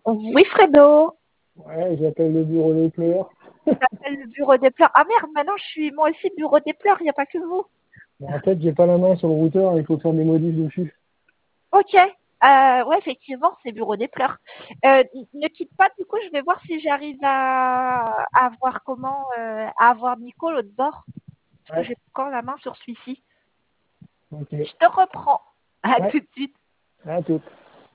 Oui, Fredo, Ouais, j'appelle le bureau des pleurs. j'appelle le bureau des pleurs. Ah merde, maintenant je suis moi aussi bureau des pleurs, il n'y a pas que vous. Bon, en fait, j'ai pas la main sur le routeur, il faut faire des modifs dessus. Ok, ouais, effectivement, c'est bureau des pleurs. Ne quitte pas, du coup, je vais voir si j'arrive à voir comment, à avoir Nico l'autre bord, parce que Ouais, j'ai encore la main sur celui-ci. ok. Je te reprends. À Ouais, tout de suite. à tout.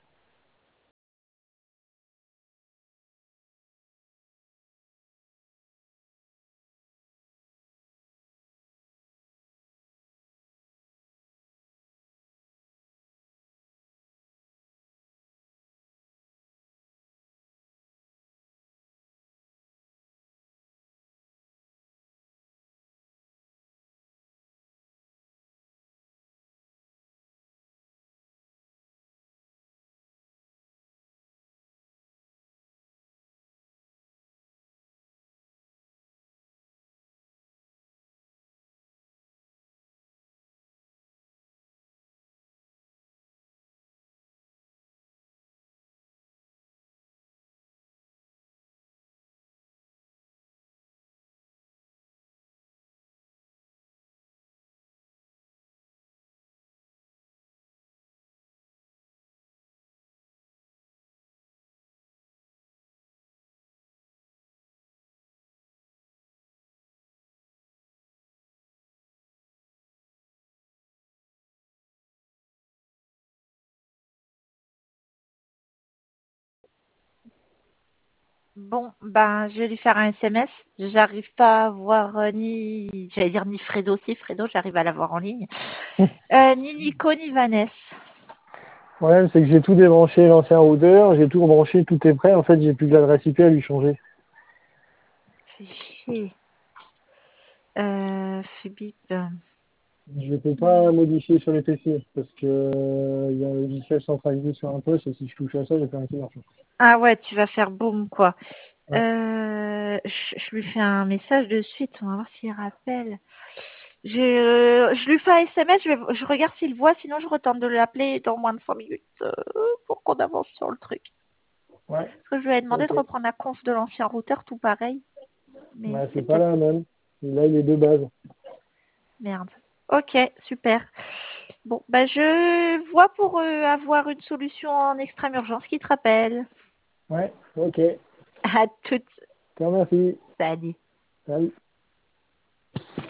Bon, ben, je vais lui faire un SMS. J'arrive pas à voir ni, j'allais dire ni Fredo aussi. Fredo, j'arrive à l'avoir en ligne. Ni Nico, ni Vanessa. Le problème, c'est que j'ai tout débranché, l'ancien routeur, j'ai tout rebranché, tout est prêt. En fait, j'ai plus que l'adresse IP à lui changer. Fais chier. Fais bip. Je ne peux pas modifier sur les PC parce que il y a un logiciel centralisé sur un poste et si je touche à ça, j'ai pas un qui marche. Ah ouais, tu vas faire boum, quoi. Ouais, Je lui fais un message de suite. On va voir s'il rappelle. Je lui fais un SMS. Je regarde s'il voit. Sinon, je retente de l'appeler dans moins de 5 minutes pour qu'on avance sur le truc. ouais, Parce que je lui ai demandé ok. de reprendre la conf de l'ancien routeur, tout pareil. Mais Bah, c'est c'est pas peut-être la même. Là, il est de base. merde. Ok, super. Bon, bah je vois pour avoir une solution en extrême urgence qui te rappelle. Ouais, ok. À toute. Te remercie. Salut. Salut.